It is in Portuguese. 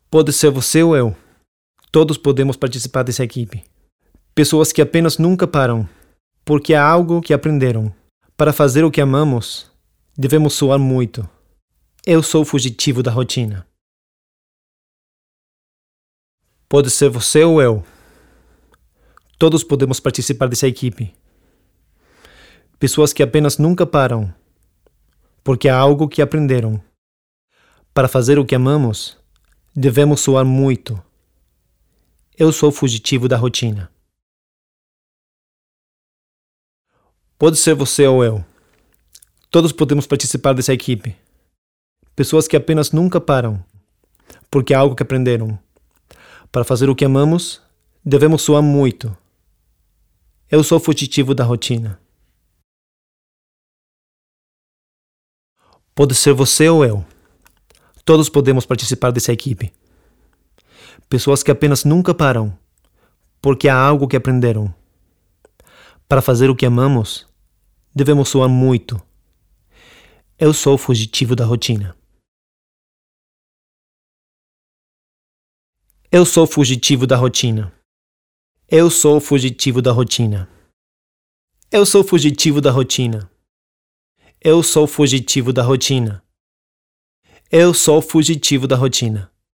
Pode ser você ou eu. Todos podemos participar dessa equipe. Pessoas que apenas nunca param, porque há algo que aprenderam. Para fazer o que amamos, devemos suar muito. Eu sou fugitivo da rotina. Pode ser você ou eu. Todos podemos participar dessa equipe. Pessoas que apenas nunca param, porque há algo que aprenderam. Para fazer o que amamos, devemos suar muito. Eu sou fugitivo da rotina. Pode ser você ou eu. Todos podemos participar dessa equipe. Pessoas que apenas nunca param, porque há algo que aprenderam. Para fazer o que amamos, devemos suar muito. Eu sou fugitivo da rotina. Pode ser você ou eu. Todos podemos participar dessa equipe. Pessoas que apenas nunca param, porque há algo que aprenderam. Para fazer o que amamos, devemos suar muito. Eu sou fugitivo da rotina. Eu sou fugitivo da rotina. Eu sou fugitivo da rotina. Eu sou fugitivo da rotina. Eu sou fugitivo da rotina. Eu sou fugitivo da rotina.